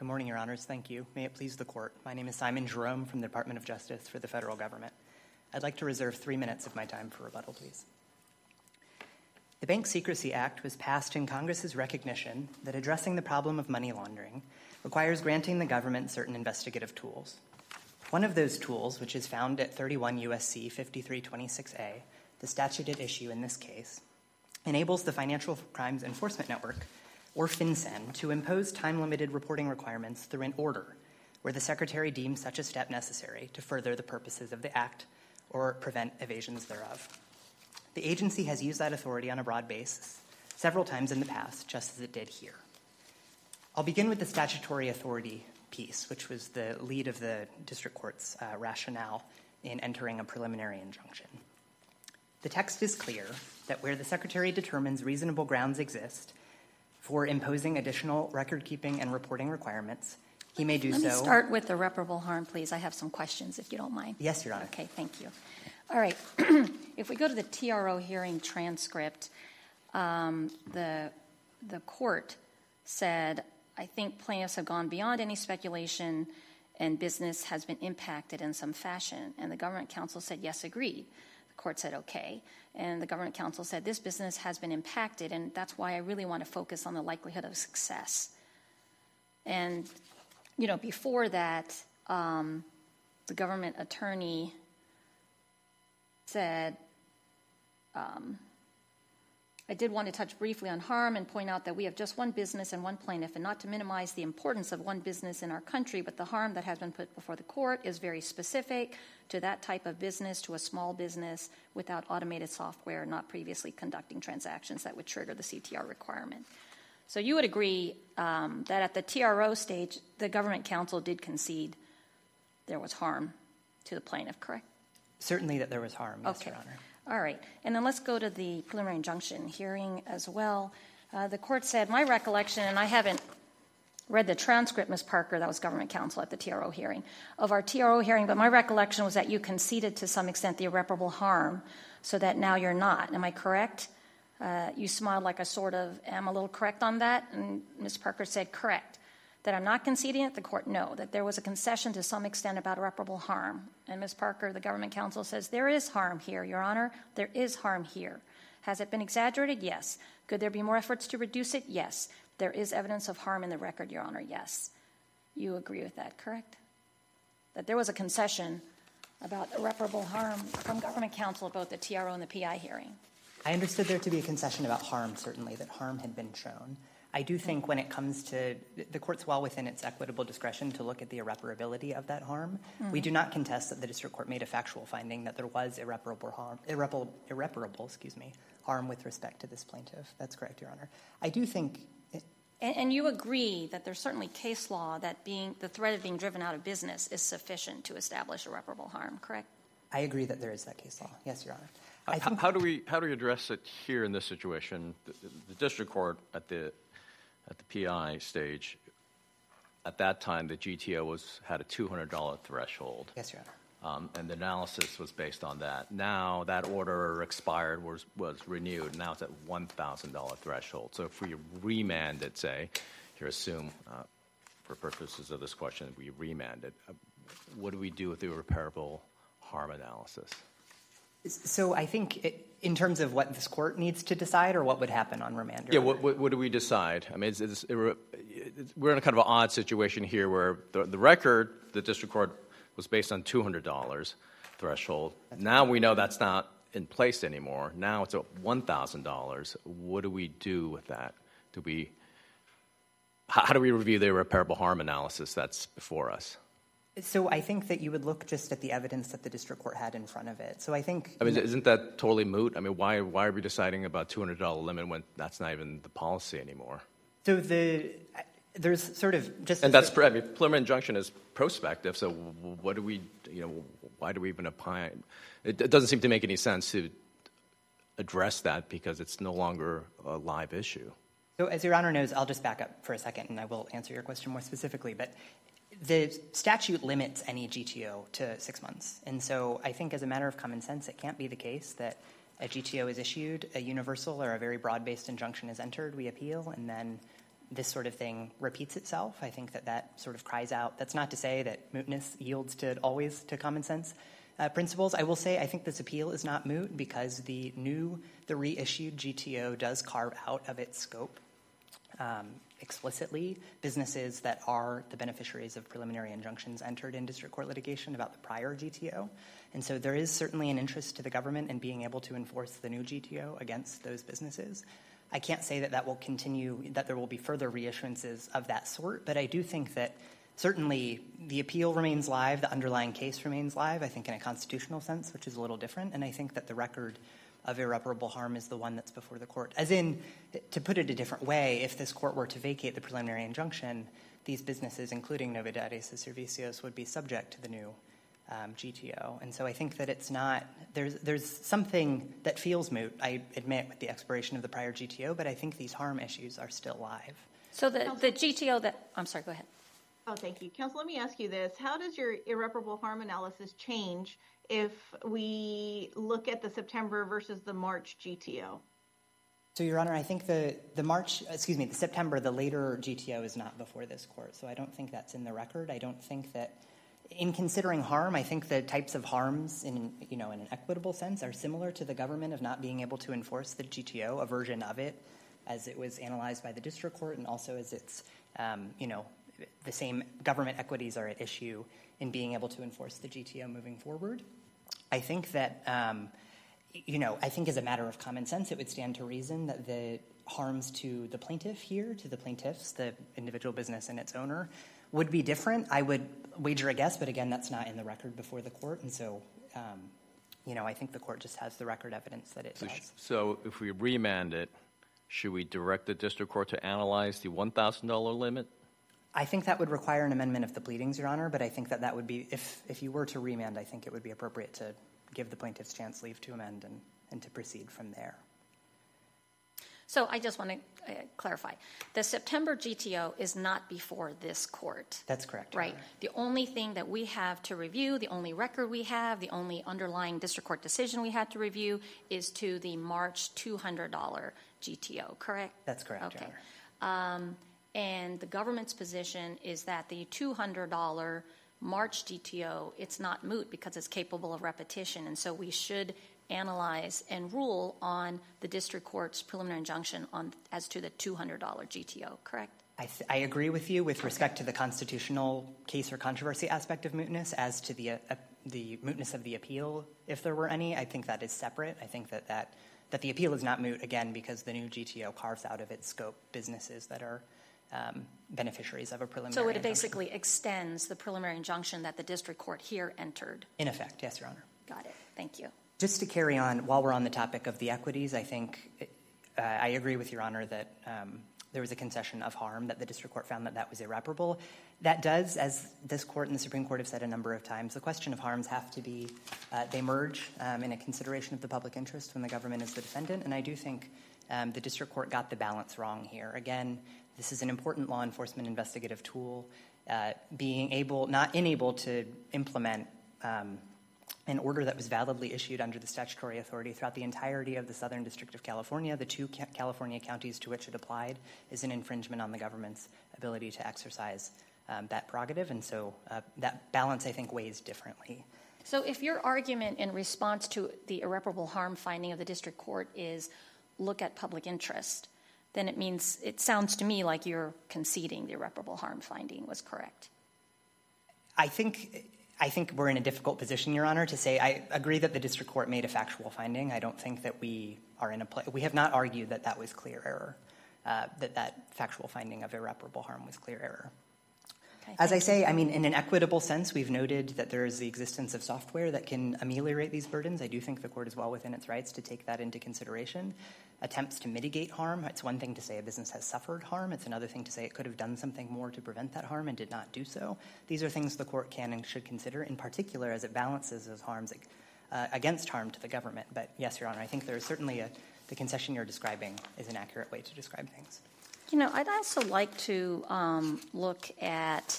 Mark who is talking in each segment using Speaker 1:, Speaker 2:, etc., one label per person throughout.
Speaker 1: Good morning, Your Honors. Thank you. May it please the Court. My name is Simon Jerome from the Department of Justice for the federal government. I'd like to reserve 3 minutes of my time for rebuttal, please. The Bank Secrecy Act was passed in Congress's recognition that addressing the problem of money laundering requires granting the government certain investigative tools. One of those tools, which is found at 31 U.S.C. 5326A, the statute at issue in this case, enables the Financial Crimes Enforcement Network, or FinCEN, to impose time-limited reporting requirements through an order where the Secretary deems such a step necessary to further the purposes of the Act or prevent evasions thereof. The agency has used that authority on a broad basis several times in the past, just as it did here. I'll begin with the statutory authority piece, which was the lead of the district court's rationale in entering a preliminary injunction. The text is clear that where the Secretary determines reasonable grounds exist for imposing additional record-keeping and reporting requirements, he may do so.
Speaker 2: Let me start with irreparable harm, please. I have some questions, if you don't mind.
Speaker 1: Yes, Your Honor.
Speaker 2: Okay, thank you. All right. If we go to the TRO hearing transcript, the court said, I think plaintiffs have gone beyond any speculation and business has been impacted in some fashion. And the government counsel said, yes, agreed. The court said, okay. And the government counsel said, this business has been impacted, and that's why I really want to focus on the likelihood of success. And, you know, before that, the government attorney said, I did want to touch briefly on harm and point out that we have just one business and one plaintiff, and not to minimize the importance of one business in our country, but the harm that has been put before the court is very specific to that type of business, to a small business without automated software, not previously conducting transactions that would trigger the CTR requirement. So you would agree that at the TRO stage, the government counsel did concede there was harm to the plaintiff, correct?
Speaker 1: Certainly that there was harm, yes,
Speaker 2: Okay.
Speaker 1: Your Honor.
Speaker 2: All right. And then let's go to the preliminary injunction hearing as well. The court said, my recollection, and I haven't read the transcript, Ms. Parker, that was government counsel at the TRO hearing, of our TRO hearing, but my recollection was that you conceded to some extent the irreparable harm, so that now you're not. Am I correct? You smiled like I sort of am a little correct on that, and Ms. Parker said correct. That I'm not conceding it, the court, no. That there was a concession to some extent about irreparable harm. And Ms. Parker, the government counsel, says there is harm here, Your Honor. There is harm here. Has it been exaggerated? Yes. Could there be more efforts to reduce it? Yes. There is evidence of harm in the record, Your Honor, yes. You agree with that, correct? That there was a concession about irreparable harm from government counsel about the TRO and the PI hearing.
Speaker 1: I understood there to be a concession about harm, certainly, that harm had been shown. I do think when it comes to the court's well within its equitable discretion to look at the irreparability of that harm, we do not contest that the district court made a factual finding that there was irreparable harm with respect to this plaintiff. That's correct, Your Honor. I do think...
Speaker 2: And you agree that there's certainly case law that the threat of being driven out of business is sufficient to establish irreparable harm, correct?
Speaker 1: I agree that there is that case law. Yes, Your Honor.
Speaker 3: How do we address it here in this situation? The district court at the PI stage, at that time, the GTO had a $200 threshold.
Speaker 1: Yes, Your Honor.
Speaker 3: And the analysis was based on that. Now that order expired, was renewed. Now it's at $1,000 threshold. So if we remand it, say, here assume, for purposes of this question, we remand it, what do we do with the irreparable harm analysis?
Speaker 1: So I think in terms of what this court needs to decide or what would happen on remand?
Speaker 3: Yeah, what do we decide? I mean, we're in a kind of an odd situation here where the record, the district court, was based on $200 threshold. Now we know that's not in place anymore. Now it's at $1,000. What do we do with that? How do we review the irreparable harm analysis that's before us?
Speaker 1: So I think that you would look just at the evidence that the district court had in front of it. So I think...
Speaker 3: I mean, isn't that totally moot? I mean, why are we deciding about $200 limit when that's not even the policy anymore?
Speaker 1: So there's sort of just...
Speaker 3: And that's, preliminary injunction is prospective, so what do we, why do we even apply? It doesn't seem to make any sense to address that because it's no longer a live issue.
Speaker 1: So as Your Honor knows, I'll just back up for a second and I will answer your question more specifically, but the statute limits any GTO to 6 months. And so I think as a matter of common sense, it can't be the case that a GTO is issued, a universal or a very broad-based injunction is entered, we appeal, and then this sort of thing repeats itself. I think that sort of cries out. That's not to say that mootness yields always to common sense principles. I will say I think this appeal is not moot because the reissued GTO does carve out of its scope explicitly businesses that are the beneficiaries of preliminary injunctions entered in district court litigation about the prior GTO. And so there is certainly an interest to the government in being able to enforce the new GTO against those businesses. I can't say that will continue, that there will be further reissuances of that sort, but I do think that certainly the appeal remains live, the underlying case remains live, I think in a constitutional sense, which is a little different, and I think that the record of irreparable harm is the one that's before the court. As in, to put it a different way, if this court were to vacate the preliminary injunction, these businesses, including Novedades y Servicios, would be subject to the new GTO. And so I think that it's not, there's something that feels moot, I admit, with the expiration of the prior GTO, but I think these harm issues are still live.
Speaker 2: So the GTO that, I'm sorry, go ahead.
Speaker 4: Oh, thank you. Counsel, let me ask you this. How does your irreparable harm analysis change if we look at the September versus the March GTO?
Speaker 1: So, Your Honor, I think the September, the later GTO is not before this court, so I don't think that's in the record. I don't think that, in considering harm, I think the types of harms in an equitable sense are similar to the government of not being able to enforce the GTO, a version of it, as it was analyzed by the district court, and also as it's, the same government equities are at issue in being able to enforce the GTO moving forward. I think that, I think as a matter of common sense, it would stand to reason that the harms to the plaintiff here, to the plaintiffs, the individual business and its owner, would be different. I would wager a guess, but again, that's not in the record before the court, and so, I think the court just has the record evidence that it does.
Speaker 3: So if we remand it, should we direct the district court to analyze the $1,000 limit?
Speaker 1: I think that would require an amendment of the pleadings, Your Honor, but I think that would be, if you were to remand, I think it would be appropriate to give the plaintiff's chance leave to amend and to proceed from there.
Speaker 2: So I just want to clarify. The September GTO is not before this court.
Speaker 1: That's correct,
Speaker 2: right? The only thing that we have to review, the only record we have, the only underlying district court decision we had to review is to the March $200 GTO, correct?
Speaker 1: That's correct,
Speaker 2: okay.
Speaker 1: Your Honor.
Speaker 2: And the government's position is that the $200 March GTO, it's not moot because it's capable of repetition, and so we should analyze and rule on the district court's preliminary injunction as to the $200 GTO, correct?
Speaker 1: I agree with you with respect to the constitutional case or controversy aspect of mootness. As to the mootness of the appeal, if there were any, I think that is separate. I think that the appeal is not moot, again, because the new GTO carves out of its scope businesses that are beneficiaries of a preliminary injunction.
Speaker 2: So it basically extends the preliminary injunction that the district court here entered.
Speaker 1: In effect, yes, Your Honor.
Speaker 2: Got it. Thank you.
Speaker 1: Just to carry on, while we're on the topic of the equities, I think I agree with Your Honor that there was a concession of harm, that the district court found that was irreparable. That does, as this court and the Supreme Court have said a number of times, the question of harms have to be, they merge in a consideration of the public interest when the government is the defendant, and I do think the district court got the balance wrong here. Again, this is an important law enforcement investigative tool. Not unable to implement an order that was validly issued under the statutory authority throughout the entirety of the Southern District of California, the two California counties to which it applied, is an infringement on the government's ability to exercise that prerogative, and so that balance, I think, weighs differently.
Speaker 2: So if your argument in response to the irreparable harm finding of the district court is look at public interest, then it sounds to me like you're conceding the irreparable harm finding was correct.
Speaker 1: I think we're in a difficult position, Your Honor, to say I agree that the district court made a factual finding. I don't think that we are in a place. We have not argued that was clear error, that factual finding of irreparable harm was clear error.
Speaker 2: Okay,
Speaker 1: As I say, in an equitable sense, we've noted that there is the existence of software that can ameliorate these burdens. I do think the court is well within its rights to take that into consideration. Attempts to mitigate harm, it's one thing to say a business has suffered harm. It's another thing to say it could have done something more to prevent that harm and did not do so. These are things the court can and should consider, in particular as it balances those harms against harm to the government. But yes, Your Honor, I think there is certainly the concession you're describing is an accurate way to describe things.
Speaker 2: I'd also like to look at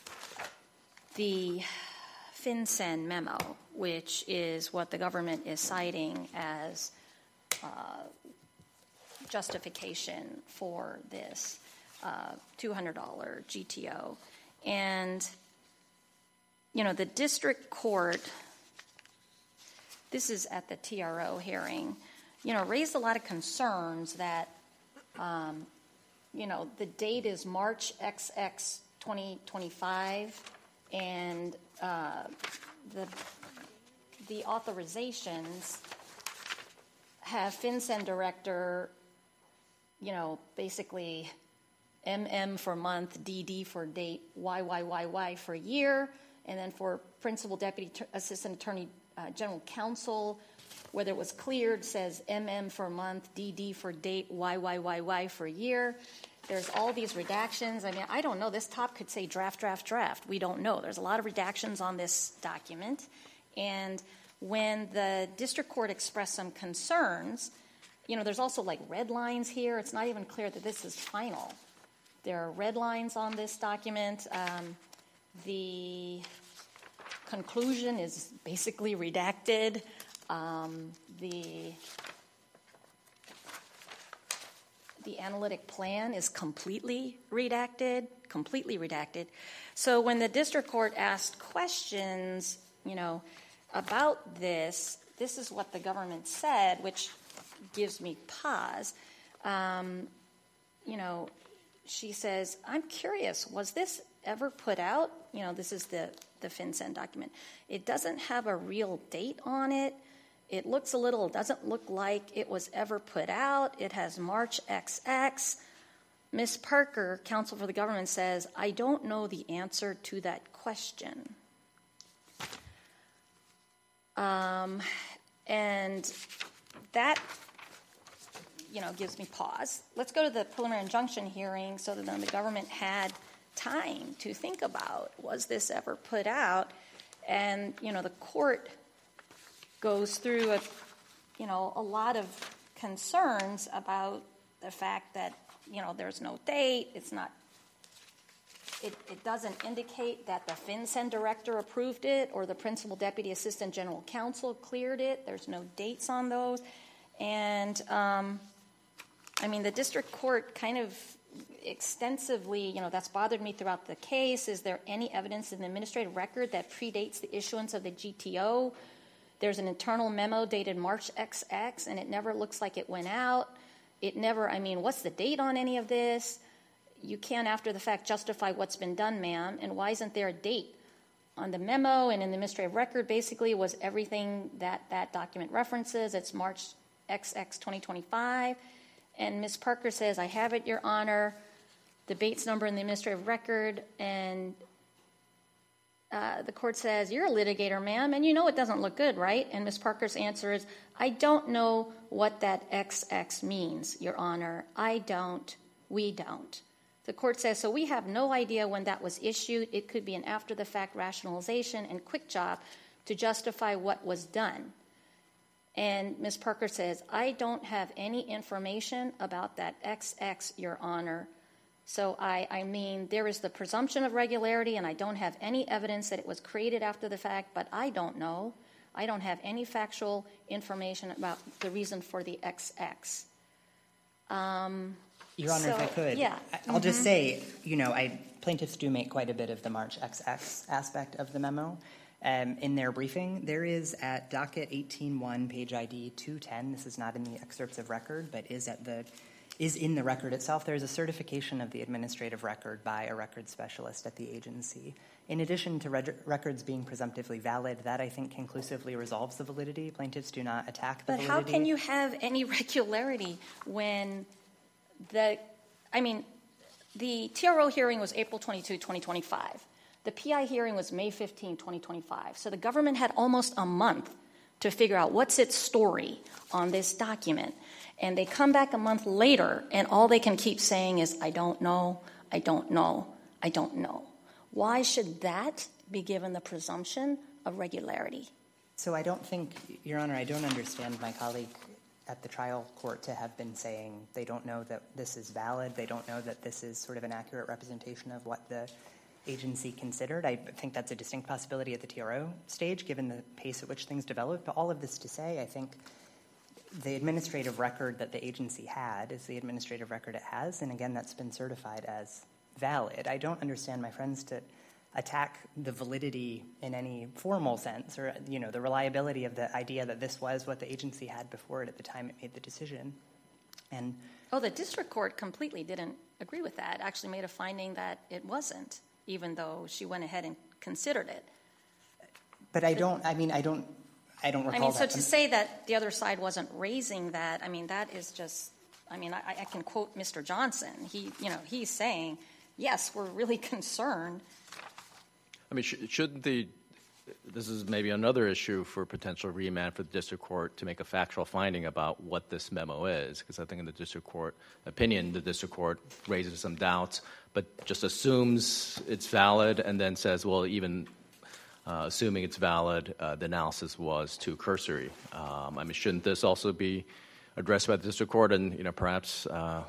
Speaker 2: the FinCEN memo, which is what the government is citing as justification for this. $200 GTO. And, the district court, this is at the TRO hearing, raised a lot of concerns that, the date is March XX 2025, and the authorizations have FinCEN director, basically MM for month, DD for date, YYYY for year, and then for principal deputy assistant attorney general counsel, whether it was cleared, says MM for month, DD for date, YYYY for year. There's all these redactions. I mean, I don't know. This top could say draft, draft, draft. We don't know. There's a lot of redactions on this document. And when the district court expressed some concerns, there's also like red lines here. It's not even clear that this is final. There are red lines on this document. The conclusion is basically redacted. The analytic plan is completely redacted. So when the district court asked questions, about this is what the government said, which gives me pause. She says, I'm curious, was this ever put out? This is the FinCEN document. It doesn't have a real date on it. It doesn't look like it was ever put out. It has March XX. Ms. Parker, counsel for the government, says, I don't know the answer to that question. And that, gives me pause. Let's go to the preliminary injunction hearing so that then the government had time to think about, was this ever put out? And, the court goes through a lot of concerns about the fact that, there's no date. It doesn't indicate that the FinCEN director approved it or the principal deputy assistant general counsel cleared it. There's no dates on those. And, the district court kind of extensively, that's bothered me throughout the case. Is there any evidence in the administrative record that predates the issuance of the GTO? There's an internal memo dated March XX, and it never looks like it went out. What's the date on any of this? You can't, after the fact, justify what's been done, ma'am. And why isn't there a date? On the memo and in the administrative record, basically, was everything that document references. It's March XX 2025. And Ms. Parker says, I have it, Your Honor, the Bates number in the administrative record. And the court says, you're a litigator, ma'am, and it doesn't look good, right? And Ms. Parker's answer is, I don't know what that XX means, Your Honor. We don't. The court says, so we have no idea when that was issued. It could be an after-the-fact rationalization and quick job to justify what was done. And Ms. Parker says, I don't have any information about that XX, Your Honor. So there is the presumption of regularity, and I don't have any evidence that it was created after the fact, but I don't know. I don't have any factual information about the reason for the XX.
Speaker 1: Your Honor, if I could,
Speaker 2: yeah.
Speaker 1: I'll just say, plaintiffs do make quite a bit of the March XX aspect of the memo. In their briefing, there is at docket 18-1, page ID 210, this is not in the excerpts of record, but is in the record itself, there's a certification of the administrative record by a record specialist at the agency. In addition to records being presumptively valid, that I think conclusively resolves the validity. Plaintiffs do not attack the validity.
Speaker 2: But how can you have any regularity when the TRO hearing was April 22, 2025. The PI hearing was May 15, 2025. So the government had almost a month to figure out what's its story on this document. And they come back a month later, and all they can keep saying is, I don't know, I don't know, I don't know. Why should that be given the presumption of regularity?
Speaker 1: So I don't think, Your Honor, I don't understand my colleague at the trial court to have been saying they don't know that this is valid, they don't know that this is sort of an accurate representation of what the agency considered. I think that's a distinct possibility at the TRO stage, given the pace at which things develop. But all of this to say, I think, the administrative record that the agency had is the administrative record it has, and again, that's been certified as valid. I don't understand my friends to attack the validity in any formal sense, or the reliability of the idea that this was what the agency had before it at the time it made the decision. And
Speaker 2: the district court completely didn't agree with that. Actually, made a finding that it wasn't, even though she went ahead and considered it.
Speaker 1: But I don't recall that.
Speaker 2: So to say that the other side wasn't raising that, that is just, I can quote Mr. Johnson. He's saying, yes, we're really concerned.
Speaker 3: Shouldn't this is maybe another issue for potential remand for the district court to make a factual finding about what this memo is, because I think in the district court opinion, the district court raises some doubts, but just assumes it's valid and then says, well, even assuming it's valid, the analysis was too cursory. Shouldn't this also be addressed by the district court, and perhaps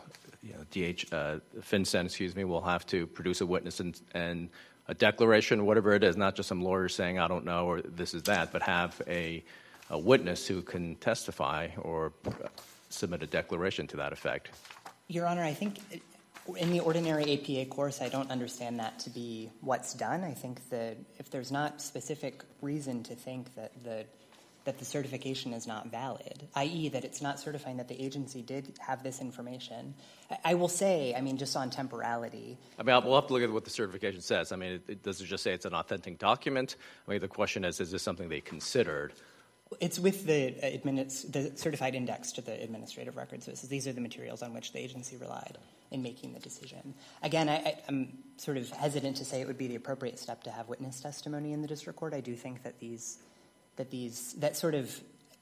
Speaker 3: FinCEN, will have to produce a witness and a declaration, whatever it is, not just some lawyer saying, I don't know, or this is that, but have a witness who can testify or submit a declaration to that effect.
Speaker 1: Your Honor, I think in the ordinary APA course, I don't understand that to be what's done. I think that if there's not specific reason to think that the certification is not valid, i.e. that it's not certifying that the agency did have this information. I will say, just on temporality.
Speaker 3: We'll have to look at what the certification says. It doesn't just say it's an authentic document. The question is this something they considered?
Speaker 1: It's with the certified index to the administrative record. So it says these are the materials on which the agency relied in making the decision. Again, I'm sort of hesitant to say it would be the appropriate step to have witness testimony in the district court. I do think that that sort of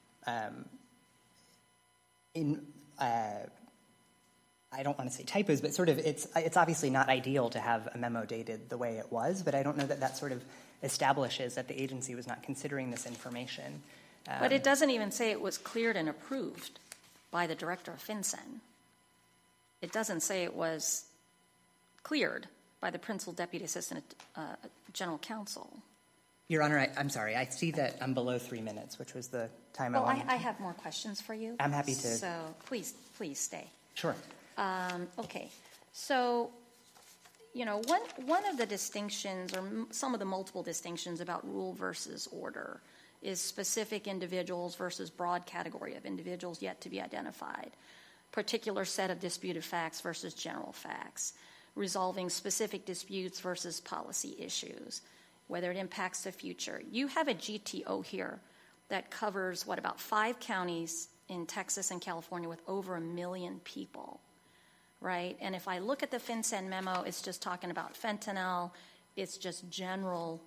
Speaker 1: I don't want to say typos, but sort of it's obviously not ideal to have a memo dated the way it was, but I don't know that sort of establishes that the agency was not considering this information.
Speaker 2: But it doesn't even say it was cleared and approved by the director of FinCEN. It doesn't say it was cleared by the principal deputy assistant general counsel.
Speaker 1: Your Honor, I'm sorry. I see that I'm below 3 minutes, which was the time I wanted.
Speaker 2: I have more questions for you.
Speaker 1: I'm happy to.
Speaker 2: So please stay.
Speaker 1: Sure.
Speaker 2: Okay. So, one of the distinctions, or some of the multiple distinctions about rule versus order, is specific individuals versus broad category of individuals yet to be identified, particular set of disputed facts versus general facts, resolving specific disputes versus policy issues, whether it impacts the future. You have a GTO here that covers, about 5 counties in Texas and California with over 1 million people, right? And if I look at the FinCEN memo, it's just talking about fentanyl. It's just general,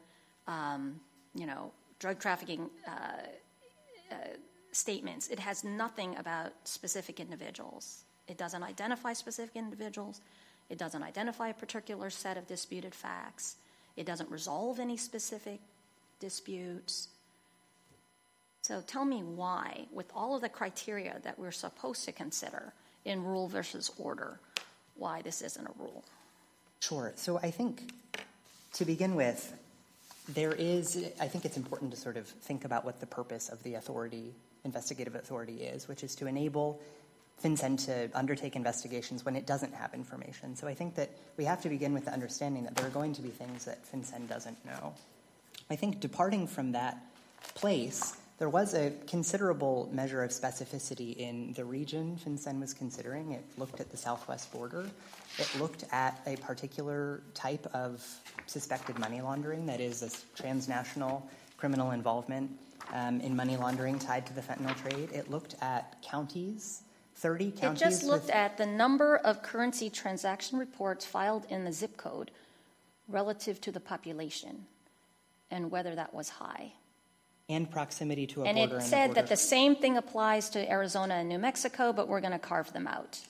Speaker 2: drug trafficking statements. It has nothing about specific individuals. It doesn't identify specific individuals. It doesn't identify a particular set of disputed facts. It doesn't resolve any specific disputes. So tell me why, with all of the criteria that we're supposed to consider in rule versus order, why this isn't a rule.
Speaker 1: Sure. So I think to begin with, I think it's important to sort of think about what the purpose of the investigative authority is, which is to enable FinCEN to undertake investigations when it doesn't have information. So I think that we have to begin with the understanding that there are going to be things that FinCEN doesn't know. I think departing from that place, there was a considerable measure of specificity in the region FinCEN was considering. It looked at the southwest border. It looked at a particular type of suspected money laundering, that is a transnational criminal involvement in money laundering tied to the fentanyl trade. It looked at counties, 30 counties.
Speaker 2: It just looked at the number of currency transaction reports filed in the zip code relative to the population and whether that was high.
Speaker 1: And proximity to a
Speaker 2: border. And it said that the same thing applies to Arizona and New Mexico, but we're going to carve them out.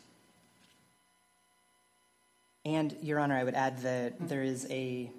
Speaker 1: And, Your Honor, I would add that there is a,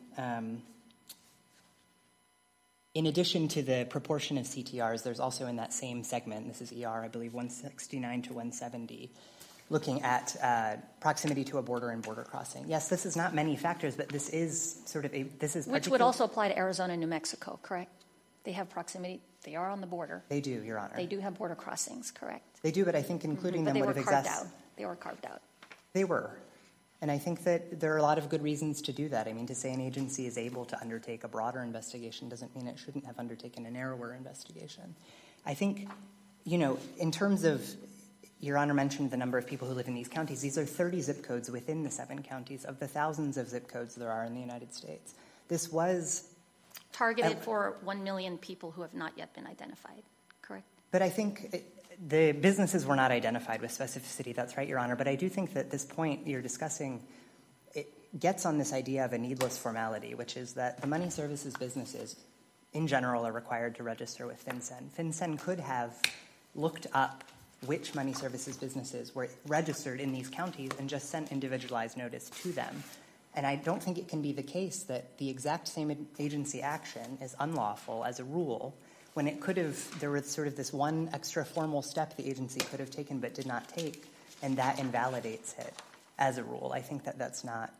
Speaker 1: in addition to the proportion of CTRs, there's also in that same segment, this is ER, I believe, 169 to 170, looking at proximity to a border and border crossing. Yes, this is not many factors, but this is sort of
Speaker 2: Which would also apply to Arizona and New Mexico, correct? They have proximity. They are on the border.
Speaker 1: They do, Your Honor.
Speaker 2: They do have border crossings, correct?
Speaker 1: They do, but I think including them would have exacerbated.
Speaker 2: They were carved out.
Speaker 1: They were. And I think that there are a lot of good reasons to do that. I mean, to say an agency is able to undertake a broader investigation doesn't mean it shouldn't have undertaken a narrower investigation. I think, in terms of, Your Honor mentioned the number of people who live in these counties. These are 30 zip codes within the 7 counties of the thousands of zip codes there are in the United States. This was
Speaker 2: targeted for 1 million people who have not yet been identified, correct?
Speaker 1: But I think the businesses were not identified with specificity. That's right, Your Honor. But I do think that this point you're discussing, it gets on this idea of a needless formality, which is that the money services businesses, in general, are required to register with FinCEN. FinCEN could have looked up which money services businesses were registered in these counties and just sent individualized notice to them. And I don't think it can be the case that the exact same agency action is unlawful as a rule when it could have, there was sort of this one extra formal step the agency could have taken but did not take, and that invalidates it as a rule. I think that that's not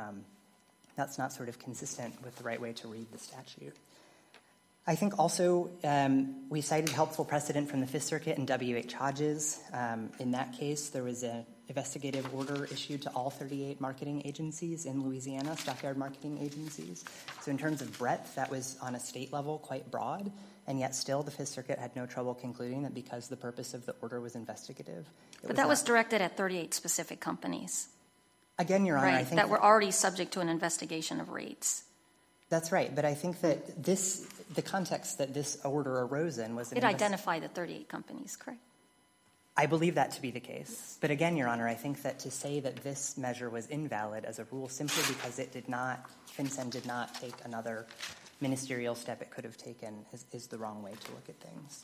Speaker 1: sort of consistent with the right way to read the statute. I think also we cited helpful precedent from the Fifth Circuit and W.H. Hodges. In that case, there was an investigative order issued to all 38 marketing agencies in Louisiana, stockyard marketing agencies. So in terms of breadth, that was on a state level quite broad, and yet still the Fifth Circuit had no trouble concluding that because the purpose of the order was investigative.
Speaker 2: But that was directed at 38 specific companies.
Speaker 1: Again, Your Honor,
Speaker 2: right,
Speaker 1: I think
Speaker 2: that were already subject to an investigation of rates.
Speaker 1: That's right, but I think that the context that this order arose in was...
Speaker 2: It identified the 38 companies, correct?
Speaker 1: I believe that to be the case. But again, Your Honor, I think that to say that this measure was invalid as a rule simply because FinCEN did not take another ministerial step it could have taken is the wrong way to look at things.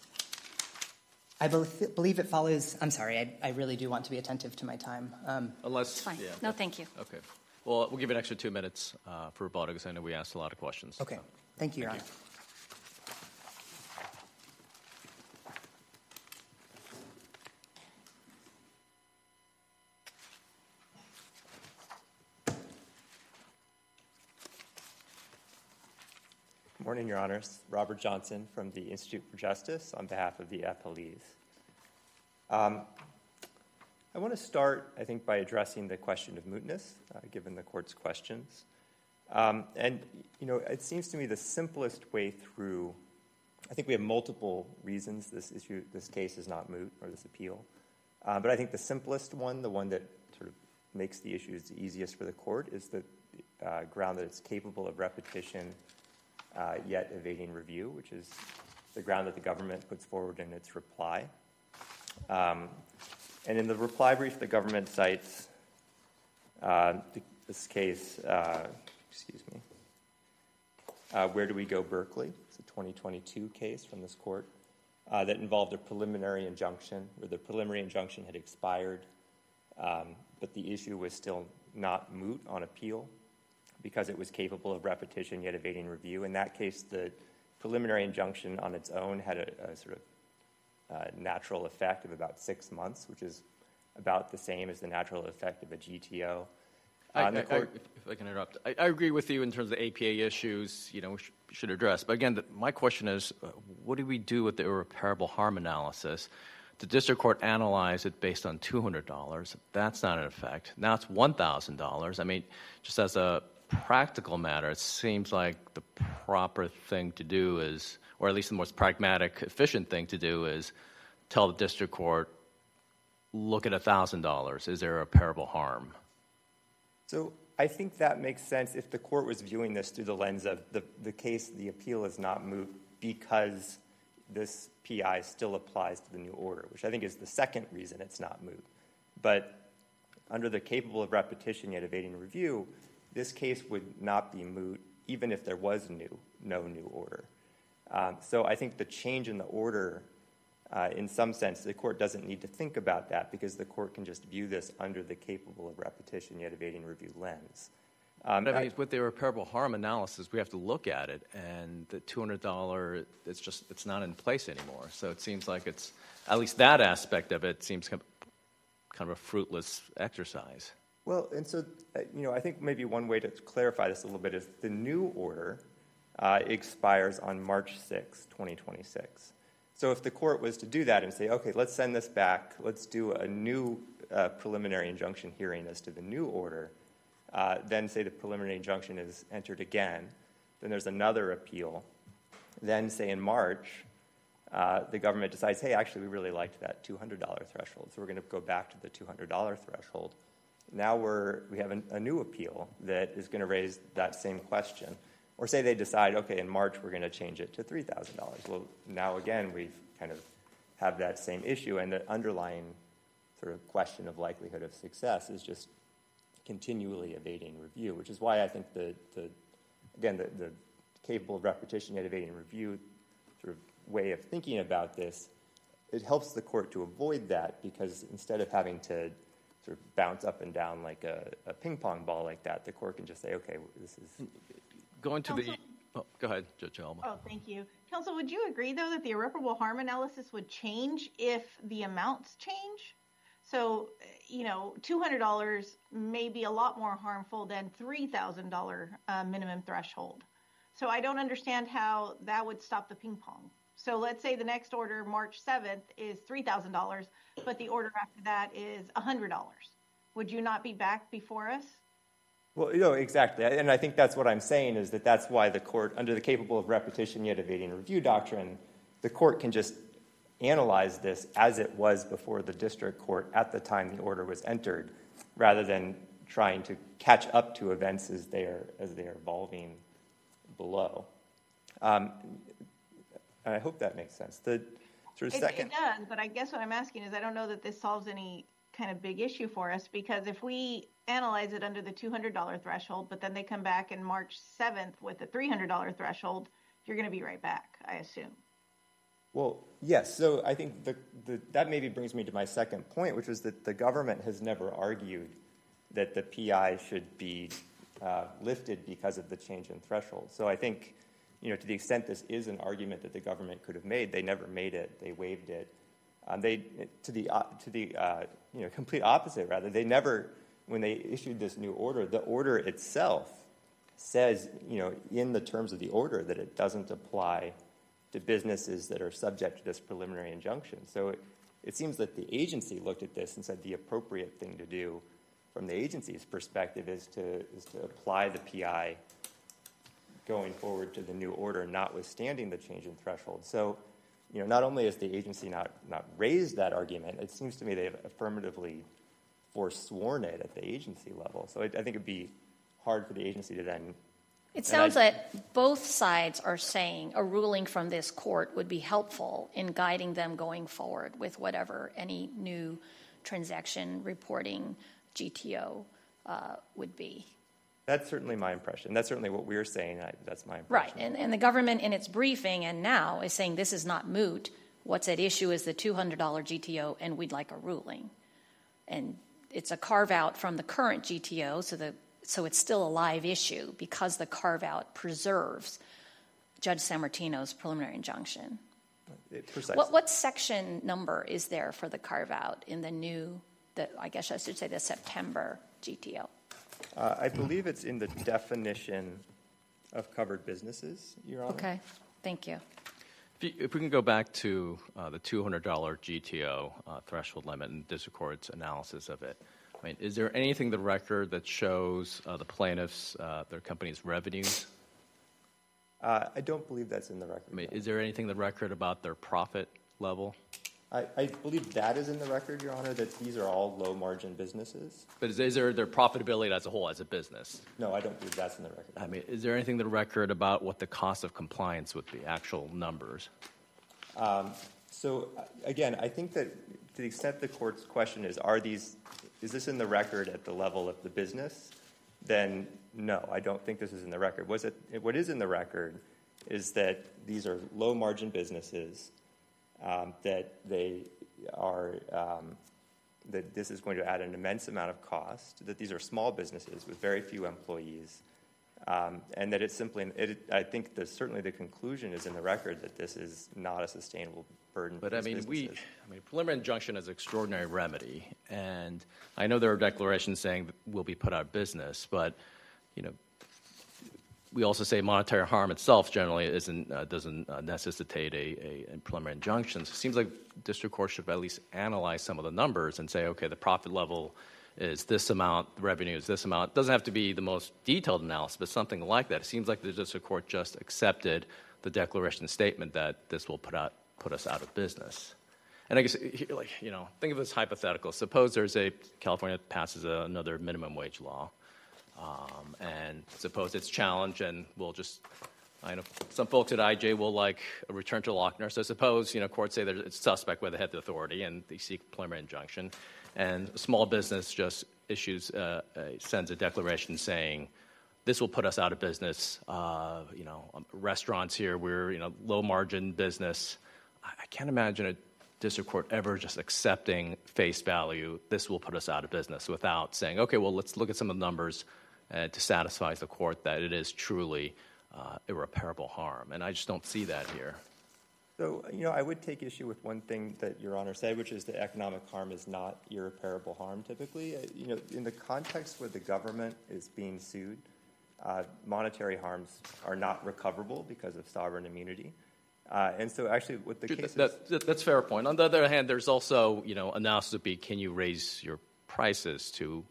Speaker 1: I believe it follows... I'm sorry, I really do want to be attentive to my time.
Speaker 3: Unless...
Speaker 2: It's fine.
Speaker 3: Yeah,
Speaker 2: no, thank you.
Speaker 3: Okay. Well, we'll give you an extra 2 minutes for rebuttal because I know we asked a lot of questions.
Speaker 1: Okay. Thank you, Your Honor.
Speaker 5: Good morning, Your Honors. Robert Johnson from the Institute for Justice on behalf of the appellees. I want to start, I think, by addressing the question of mootness, given the court's questions. It seems to me the simplest way through, I think we have multiple reasons this case is not moot, or this appeal. But I think the simplest one, the one that sort of makes the issues the easiest for the court, is the ground that it's capable of repetition, yet evading review, which is the ground that the government puts forward in its reply. And in the reply brief, the government cites this case, Where Do We Go, Berkeley? It's a 2022 case from this court that involved a preliminary injunction, where the preliminary injunction had expired, but the issue was still not moot on appeal because it was capable of repetition, yet evading review. In that case, the preliminary injunction on its own had a sort of natural effect of about 6 months, which is about the same as the natural effect of a GTO.
Speaker 3: If I can interrupt, I agree with you in terms of APA issues, we should address. But again, my question is, what do we do with the irreparable harm analysis? The district court analyzed it based on $200. That's not an effect. Now it's $1,000. I mean, just as a practical matter, it seems like the proper thing to do is, or at least the most pragmatic, efficient thing to do is tell the district court, look at $1,000. Is there irreparable harm?
Speaker 5: So I think that makes sense if the court was viewing this through the lens of the appeal is not moot because this PI still applies to the new order, which I think is the second reason it's not moot. But under the capable of repetition yet evading review, this case would not be moot even if there was no new order. So I think the change in the order, in some sense, the court doesn't need to think about that because the court can just view this under the capable of repetition yet evading review lens.
Speaker 3: But I mean, with the irreparable harm analysis, we have to look at it, and the $200, it's not in place anymore. So it seems like it's, at least that aspect of it seems kind of a fruitless exercise.
Speaker 5: Well, and so, I think maybe one way to clarify this a little bit is the new order expires on March 6, 2026. So if the court was to do that and say, okay, let's send this back, let's do a new preliminary injunction hearing as to the new order, then say the preliminary injunction is entered again, then there's another appeal. Then, say in March, the government decides, hey, actually, we really liked that $200 threshold, so we're going to go back to the $200 threshold. Now we have a new appeal that is going to raise that same question. Or say they decide, okay, in March we're going to change it to $3,000. Well, now again, we've kind of have that same issue, and the underlying sort of question of likelihood of success is just continually evading review, which is why I think the capable of repetition yet evading review sort of way of thinking about this, it helps the court to avoid that, because instead of having to sort of bounce up and down like a ping pong ball like that, the court can just say, okay, this is...
Speaker 3: Going to the... Oh, go ahead, Judge Alma.
Speaker 4: Oh, thank you. Counsel, would you agree, though, that the irreparable harm analysis would change if the amounts change? So, $200 may be a lot more harmful than $3,000 minimum threshold. So I don't understand how that would stop the ping pong. So let's say the next order, March 7th, is $3,000, but the order after that is $100. Would you not be back before us?
Speaker 5: Well, exactly. And I think that's what I'm saying, is that that's why the court, under the capable of repetition yet evading review doctrine, the court can just analyze this as it was before the district court at the time the order was entered, rather than trying to catch up to events as they are evolving below. And I hope that makes sense. The sort of second...
Speaker 4: It does, but I guess what I'm asking is I don't know that this solves any kind of big issue for us, because if we analyze it under the $200 threshold, but then they come back in March 7th with the $300 threshold, you're going to be right back, I assume.
Speaker 5: Well, yes. So I think that maybe brings me to my second point, which was that the government has never argued that the PI should be lifted because of the change in threshold. So I think, to the extent this is an argument that the government could have made, they never made it. They waived it. To the complete opposite, rather. They never, when they issued this new order, the order itself says, in the terms of the order, that it doesn't apply to businesses that are subject to this preliminary injunction. So it seems that the agency looked at this and said the appropriate thing to do from the agency's perspective is to apply the PI going forward to the new order, notwithstanding the change in threshold. So, not only has the agency not raised that argument, it seems to me they've affirmatively forsworn it at the agency level. So I think it'd be hard for the agency to then...
Speaker 2: It sounds that both sides are saying a ruling from this court would be helpful in guiding them going forward with whatever any new transaction reporting GTO would be.
Speaker 5: That's certainly my impression. That's certainly what we're saying. That's my impression.
Speaker 2: Right, and the government in its briefing and now is saying this is not moot. What's at issue is the $200 GTO, and we'd like a ruling. And it's a carve-out from the current GTO, so it's still a live issue because the carve-out preserves Judge Sammartino's preliminary injunction.
Speaker 5: Precisely.
Speaker 2: What section number is there for the carve-out in the new, I guess I should say the September GTO?
Speaker 5: I believe it's in the definition of covered businesses, Your Honor.
Speaker 2: Okay, thank you.
Speaker 3: If we can go back to the $200 GTO threshold limit and district court's analysis of it, I mean, is there anything in the record that shows the plaintiffs, their company's revenues?
Speaker 5: I don't believe that's in the record.
Speaker 3: I mean, is there anything in the record about their profit level?
Speaker 5: I believe that is in the record, Your Honor, that these are all low-margin businesses.
Speaker 3: But is there their profitability as a whole, as a business?
Speaker 5: No, I don't believe that's in the record.
Speaker 3: I mean, is there anything in the record about what the cost of compliance would be, actual numbers?
Speaker 5: So, again, I think that to the extent the court's question is this in the record at the level of the business, then no, I don't think this is in the record. What is in the record is that these are low-margin businesses, that they are that this is going to add an immense amount of cost, that these are small businesses with very few employees, and that it's simply, I think certainly the conclusion is in the record that this is not a sustainable burden for these businesses.
Speaker 3: Preliminary injunction is an extraordinary remedy, and I know there are declarations saying that we'll be put out of business, but, we also say monetary harm itself generally doesn't necessitate a preliminary injunction. So it seems like district court should at least analyze some of the numbers and say, okay, the profit level is this amount, the revenue is this amount. It doesn't have to be the most detailed analysis, but something like that. It seems like the district court just accepted the declaration statement that this will put us out of business. And I guess, think of this hypothetical. Suppose California passes another minimum wage law, and suppose it's challenged, and I know some folks at IJ will like a return to Lochner. So suppose, courts say it's suspect whether they have the authority, and they seek a preliminary injunction, and a small business just sends a declaration saying, this will put us out of business. Restaurants here, we're low margin business. I can't imagine a district court ever just accepting face value, this will put us out of business, without saying, okay, well, let's look at some of the numbers to satisfy the court that it is truly irreparable harm. And I just don't see that here.
Speaker 5: So, I would take issue with one thing that Your Honor said, which is that economic harm is not irreparable harm typically. In the context where the government is being sued, monetary harms are not recoverable because of sovereign immunity. And so actually what the case is...
Speaker 3: That's a fair point. On the other hand, there's also, analysis would be, can you raise your prices to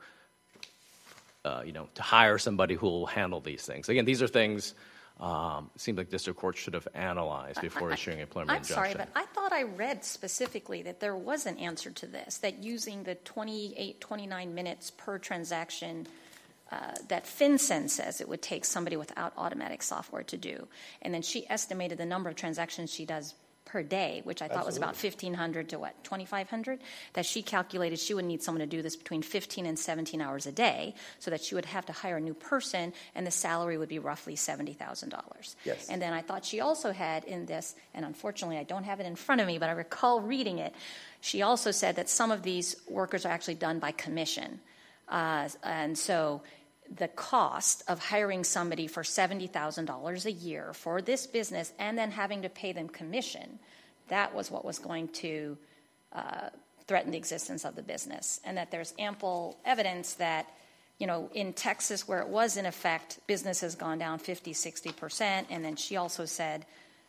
Speaker 3: hire somebody who will handle these things? Again, these are things it seems like district court should have analyzed before issuing a preliminary injunction.
Speaker 2: I'm sorry, but I thought I read specifically that there was an answer to this, that using the 29 minutes per transaction that FinCEN says it would take somebody without automatic software to do. And then she estimated the number of transactions she does per day, which I thought was about 1,500 to 2,500, that she calculated she would need someone to do this between 15 and 17 hours a day, so that she would have to hire a new person, and the salary would be roughly $70,000.
Speaker 5: Yes.
Speaker 2: And then I thought she also had in this, and unfortunately I don't have it in front of me, but I recall reading it, she also said that some of these workers are actually done by commission. And so the cost of hiring somebody for $70,000 a year for this business and then having to pay them commission, that was what was going to threaten the existence of the business. And that there's ample evidence that, in Texas where it was in effect, business has gone down 50, 60%. And then she also said,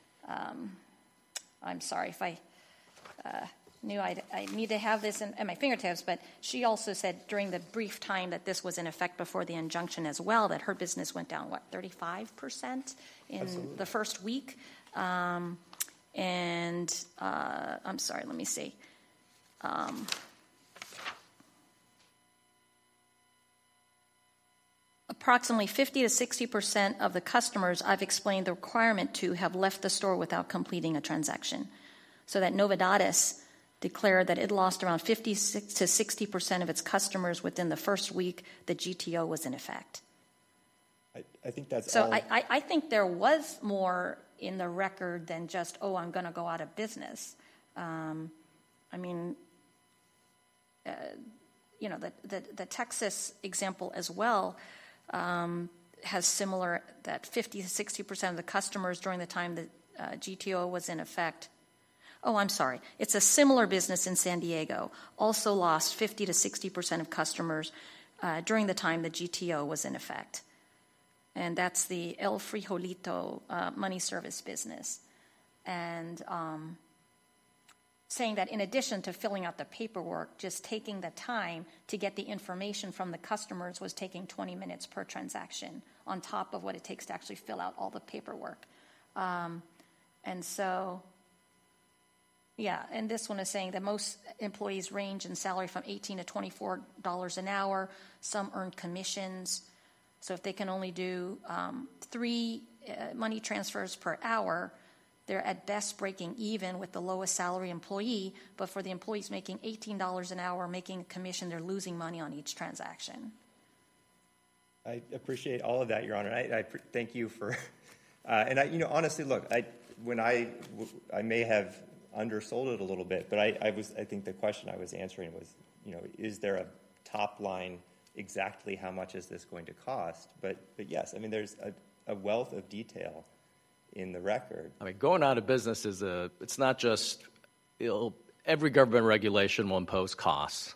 Speaker 2: I'm sorry if I knew I need to have this at my fingertips, but she also said during the brief time that this was in effect before the injunction as well, that her business went down, 35% in
Speaker 5: Absolutely.
Speaker 2: The first week. I'm sorry, let me see. Approximately 50 to 60% of the customers I've explained the requirement to have left the store without completing a transaction. So that Novedades declared that it lost around 50 to 60% of its customers within the first week the GTO was in effect.
Speaker 5: I think that's
Speaker 2: so
Speaker 5: all.
Speaker 2: I think there was more in the record than just, I'm going to go out of business. The Texas example as well has similar, that 50 to 60% of the customers during the time that GTO was in effect. It's a similar business in San Diego, also lost 50 to 60% of customers during the time the GTO was in effect. And that's the El Frijolito money service business. And saying that in addition to filling out the paperwork, just taking the time to get the information from the customers was taking 20 minutes per transaction on top of what it takes to actually fill out all the paperwork. And this one is saying that most employees range in salary from $18 to $24 an hour. Some earn commissions. So if they can only do 3 money transfers per hour, they're at best breaking even with the lowest salary employee. But for the employees making $18 an hour, making a commission, they're losing money on each transaction.
Speaker 5: I appreciate all of that, Your Honor. I thank you for, honestly, look, I may have undersold it a little bit, but I think the question I was answering was, is there a top line exactly how much is this going to cost? But yes, there's a wealth of detail in the record.
Speaker 3: Going out of business it's not just, every government regulation will impose costs.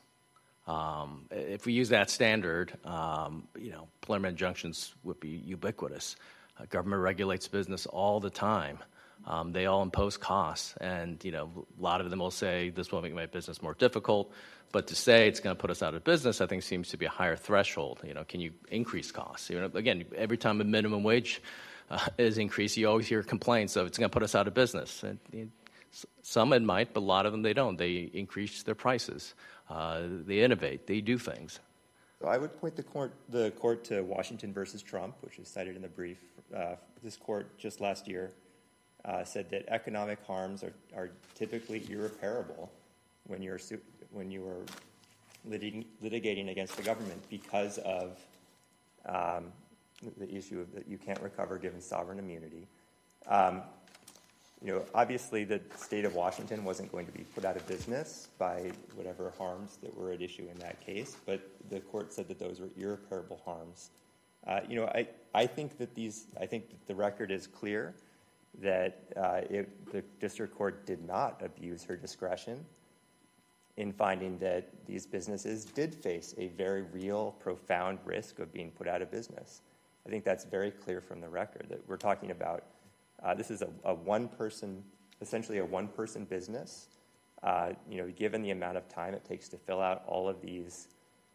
Speaker 3: If we use that standard, preliminary injunctions would be ubiquitous. Government regulates business all the time. They all impose costs, and a lot of them will say this will make my business more difficult. But to say it's going to put us out of business, I think seems to be a higher threshold. Can you increase costs? Again, every time a minimum wage is increased, you always hear complaints of it's going to put us out of business. And, some it might, but a lot of them they don't. They increase their prices. They innovate. They do things.
Speaker 5: So I would point the court to Washington versus Trump, which is cited in the brief. This court just last year said that economic harms are typically irreparable when you are litigating against the government because of the issue of that you can't recover given sovereign immunity. Obviously the state of Washington wasn't going to be put out of business by whatever harms that were at issue in that case, but the court said that those were irreparable harms. I think that the record is clear that the district court did not abuse her discretion in finding that these businesses did face a very real, profound risk of being put out of business. I think that's very clear from the record that we're talking about. This is essentially a one-person business. Given the amount of time it takes to fill out all of these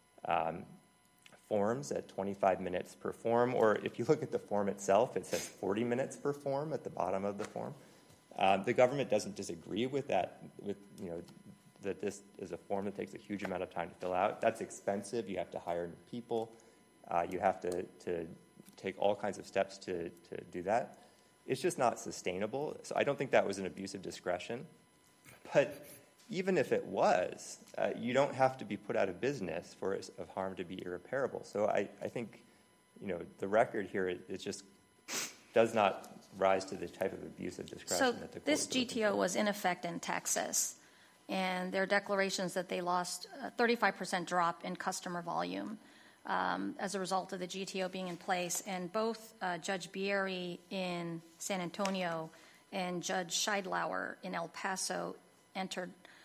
Speaker 5: forms at 25 minutes per form, or if you look at the form itself, it says 40 minutes per form at the bottom of the form. The government doesn't disagree with that, that this is a form that takes a huge amount of time to fill out. That's expensive. You have to hire new people. You have to take all kinds of steps to do that. It's just not sustainable. So I don't think that was an abuse of discretion. But even if it was, you don't have to be put out of business for of harm to be irreparable. So I think, the record here it just does not rise to the type of abuse of discretion that the court
Speaker 2: this GTO was in effect in Texas, and their declarations that they lost a 35% drop in customer volume as a result of the GTO being in place. And both Judge Bieri in San Antonio and Judge Scheidlauer in El Paso entered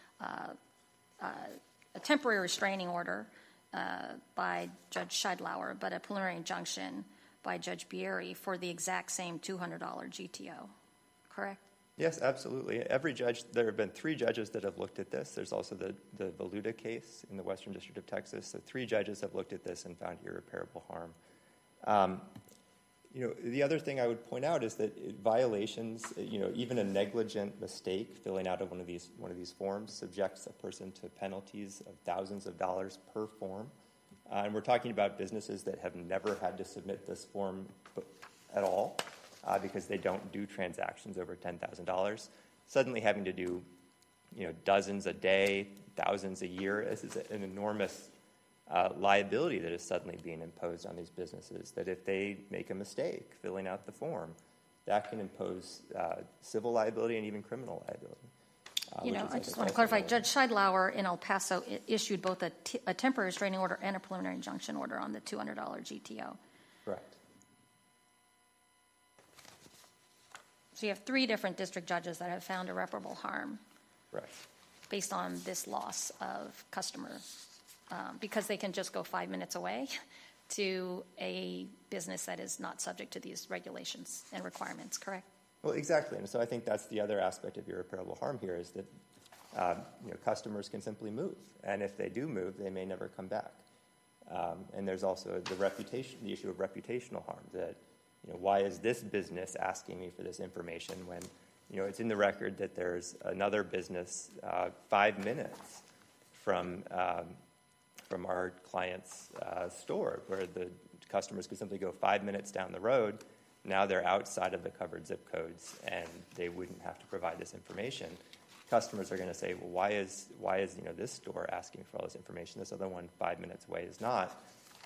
Speaker 2: a temporary restraining order by Judge Scheidlauer, but a preliminary injunction by Judge Bieri for the exact same $200 GTO, correct?
Speaker 5: Yes, absolutely. There have been 3 judges that have looked at this. There's also the Valuta case in the Western District of Texas. So 3 judges have looked at this and found irreparable harm. The other thing I would point out is that violations, even a negligent mistake filling out one of these forms subjects a person to penalties of thousands of dollars per form. And we're talking about businesses that have never had to submit this form at all. Because they don't do transactions over $10,000. Suddenly having to do, dozens a day, thousands a year, this is an enormous liability that is suddenly being imposed on these businesses, that if they make a mistake filling out the form, that can impose civil liability and even criminal liability.
Speaker 2: I just want to clarify, Judge Scheidlauer in El Paso issued both a temporary restraining order and a preliminary injunction order on the $200 GTO.
Speaker 5: Correct.
Speaker 2: So you have 3 different district judges that have found irreparable harm based on this loss of customers, because they can just go 5 minutes away to a business that is not subject to these regulations and requirements, correct?
Speaker 5: Well, exactly. And so I think that's the other aspect of irreparable harm here is that customers can simply move. And if they do move, they may never come back. And there's also the issue of reputational harm, that why is this business asking me for this information when, it's in the record that there's another business 5 minutes from our client's store where the customers could simply go 5 minutes down the road. Now they're outside of the covered zip codes and they wouldn't have to provide this information. Customers are going to say, well, why is this store asking for all this information? This other one 5 minutes away is not.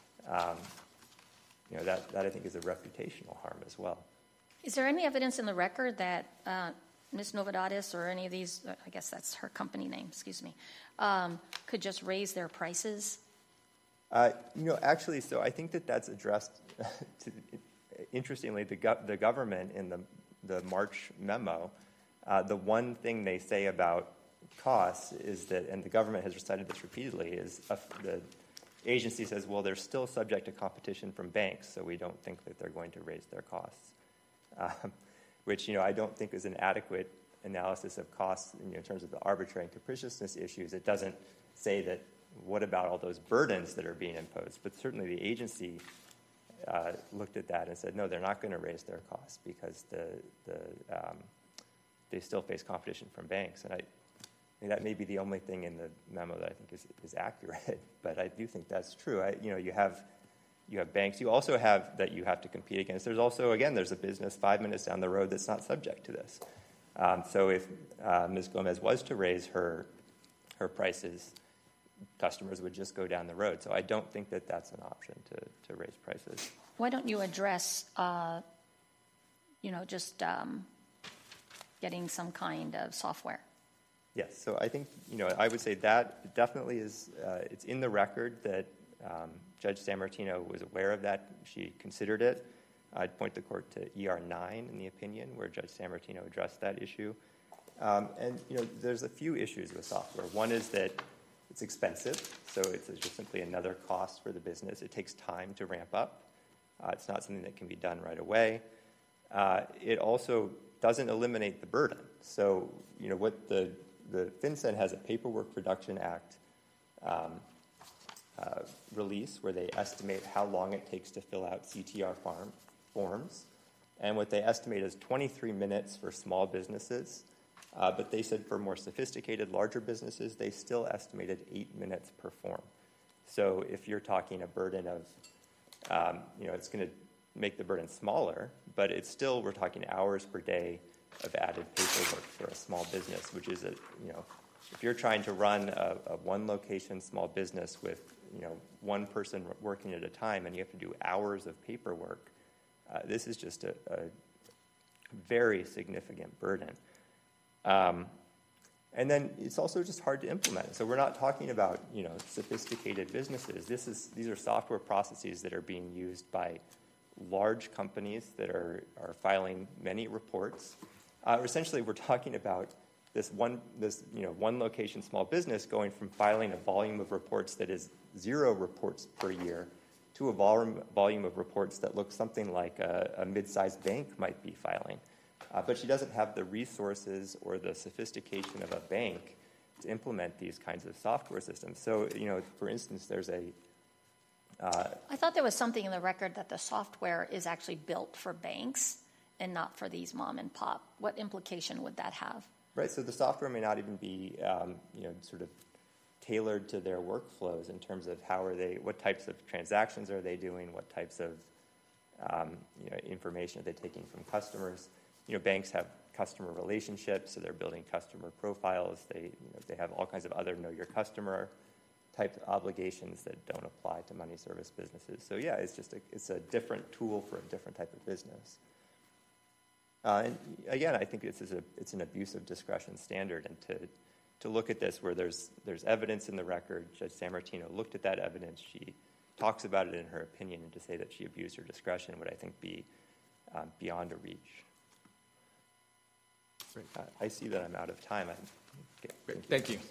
Speaker 5: That I think is a reputational harm as well.
Speaker 2: Is there any evidence in the record that Ms. Novedades or any of these, I guess that's her company name, could just raise their prices?
Speaker 5: Actually, so I think that's addressed. Interestingly, the government in the March memo, the one thing they say about costs is that, and the government has recited this repeatedly, is the agency says, well, they're still subject to competition from banks, so we don't think that they're going to raise their costs. which, I don't think is an adequate analysis of costs in terms of the arbitrary and capriciousness issues. It doesn't say that what about all those burdens that are being imposed, but certainly the agency looked at that and said, no, they're not going to raise their costs because they still face competition from banks. And I think that may be the only thing in the memo that I think is accurate, but I do think that's true. You have banks. You also have that you have to compete against. There's also, again, there's a business 5 minutes down the road that's not subject to this. So if Ms. Gomez was to raise her prices, customers would just go down the road. So I don't think that that's an option to raise prices.
Speaker 2: Why don't you address, getting some kind of software?
Speaker 5: Yes. So I think, I would say that definitely is, it's in the record that Judge Sammartino was aware of that. She considered it. I'd point the court to ER 9 in the opinion where Judge Sammartino addressed that issue. And there's a few issues with software. One is that it's expensive, so it's just simply another cost for the business. It takes time to ramp up. It's not something that can be done right away. It also doesn't eliminate the burden. So, what the FinCEN has a Paperwork Reduction Act release where they estimate how long it takes to fill out CTR forms. And what they estimate is 23 minutes for small businesses. But they said for more sophisticated, larger businesses, they still estimated 8 minutes per form. So if you're talking a burden of, it's going to make the burden smaller, but it's still, we're talking hours per day of added paperwork for a small business, which is, if you're trying to run a one-location small business with, one person working at a time and you have to do hours of paperwork, this is just a very significant burden. And then it's also just hard to implement. So we're not talking about, sophisticated businesses. These are software processes that are being used by large companies that are filing many reports. Essentially, we're talking about this one location small business going from filing a volume of reports that is 0 reports per year to a volume of reports that looks something like a mid-sized bank might be filing. But she doesn't have the resources or the sophistication of a bank to implement these kinds of software systems. So, for instance, there's I
Speaker 2: thought there was something in the record that the software is actually built for banks and not for these mom and pop. What implication would that have?
Speaker 5: Right, so the software may not even be, sort of tailored to their workflows in terms of what types of transactions are they doing, what types of, information are they taking from customers. Banks have customer relationships, so they're building customer profiles. They have all kinds of other know your customer type obligations that don't apply to money service businesses. So yeah, it's a different tool for a different type of business. And again, I think it's an abuse of discretion standard, and to look at this where there's evidence in the record, Judge Sammartino looked at that evidence. She talks about it in her opinion, and to say that she abused her discretion would, I think, be beyond a reach. I see that I'm out of time.
Speaker 6: Great. Thank you.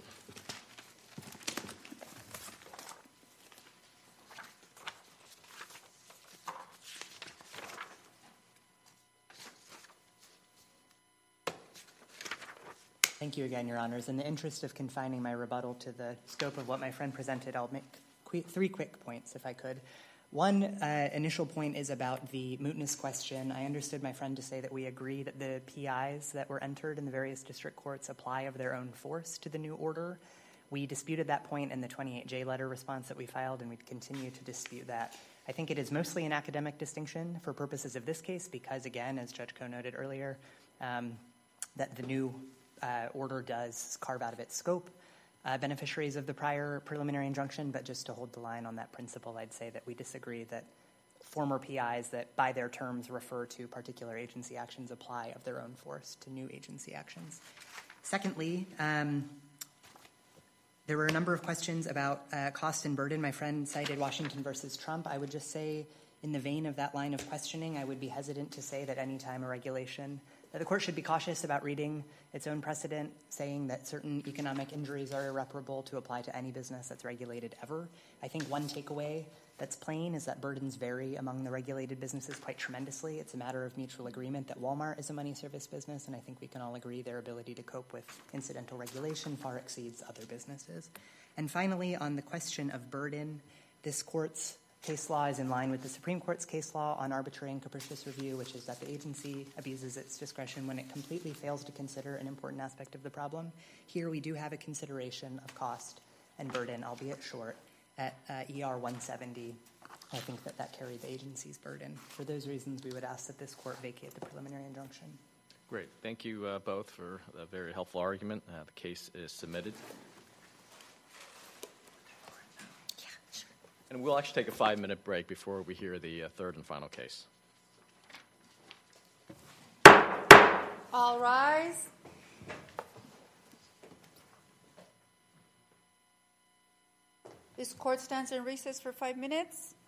Speaker 1: Thank you again, Your Honors. In the interest of confining my rebuttal to the scope of what my friend presented, I'll make 3 quick points, if I could. One initial point is about the mootness question. I understood my friend to say that we agree that the PIs that were entered in the various district courts apply of their own force to the new order. We disputed that point in the 28J letter response that we filed, and we'd continue to dispute that. I think it is mostly an academic distinction for purposes of this case because, again, as Judge Koh noted earlier, that the new order does carve out of its scope beneficiaries of the prior preliminary injunction, but just to hold the line on that principle, I'd say that we disagree that former PIs that by their terms refer to particular agency actions apply of their own force to new agency actions. Secondly, there were a number of questions about cost and burden. My friend cited Washington versus Trump. I would just say in the vein of that line of questioning, I would be hesitant to say that any time a regulation The court should be cautious about reading its own precedent, saying that certain economic injuries are irreparable to apply to any business that's regulated ever. I think one takeaway that's plain is that burdens vary among the regulated businesses quite tremendously. It's a matter of mutual agreement that Walmart is a money service business, and I think we can all agree their ability to cope with incidental regulation far exceeds other businesses. And finally, on the question of burden, this court's case law is in line with the Supreme Court's case law on arbitrary and capricious review, which is that the agency abuses its discretion when it completely fails to consider an important aspect of the problem. Here we do have a consideration of cost and burden, albeit short, at ER 170. I think that carried the agency's burden. For those reasons, we would ask that this court vacate the preliminary injunction.
Speaker 3: Great. Thank you both for a very helpful argument. The case is submitted. And we'll actually take a 5-minute break before we hear the third and final case.
Speaker 7: All rise. This court stands in recess for 5 minutes.